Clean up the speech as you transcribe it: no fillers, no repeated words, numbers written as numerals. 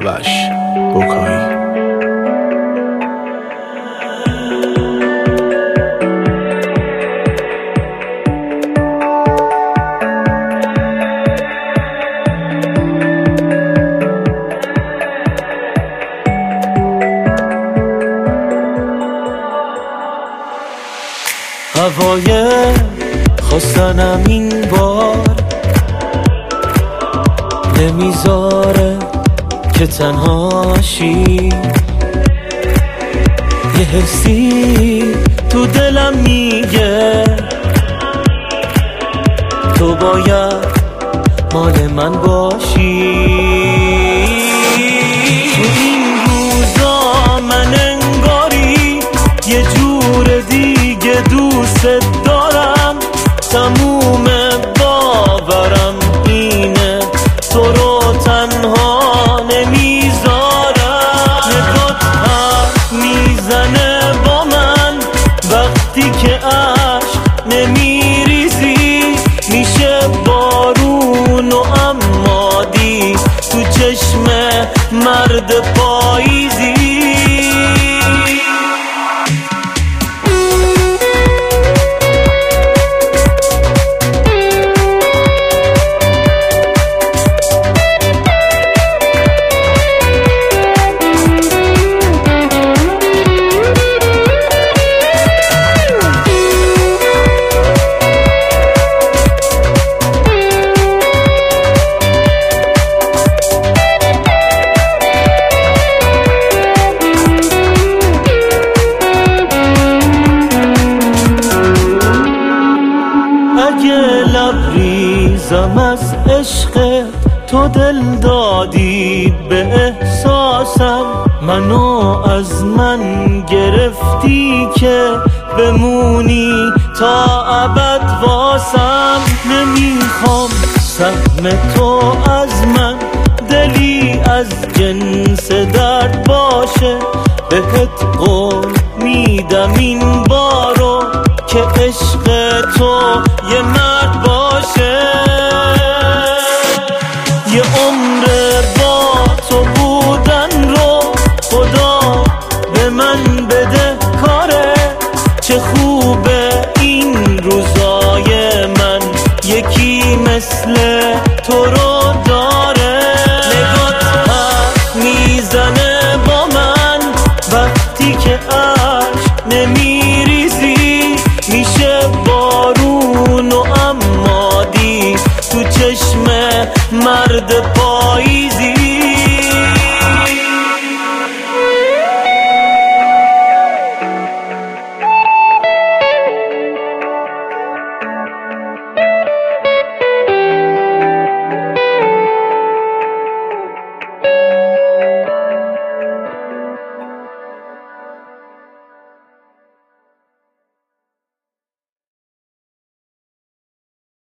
وش بکایی. هوای خواستنم این بار نمیذاره که تنهاشی، یه حسی تو دلم میگه تو باید مال من باشی. تو این روزا من انگاری یه جور دیگه دوست دارم، تموم باورم اینه تو رو تنها نمیذارم. نگات هم میزنه با من وقتی که عشق نمیریزی، میشه بارون و امادی تو چشم مرد پاییزی. لبریزم از عشق تو، دل دادی به احساسم، منو از من گرفتی که بمونی تا ابد واسم. نمیخوام سهم تو از من دلی از جنس درد باشه، بهت قول میدم این بارو که عشق تو یه مرد باشه. یه عمر با تو بودن رو خدا به من بده کاره، چه خوبه این روزای من یکی مثل تو رو داره. نگات هم میزنه با من وقتی که عشق نمیریزی، میشه بارون و امادی تو چشم مرد پایی.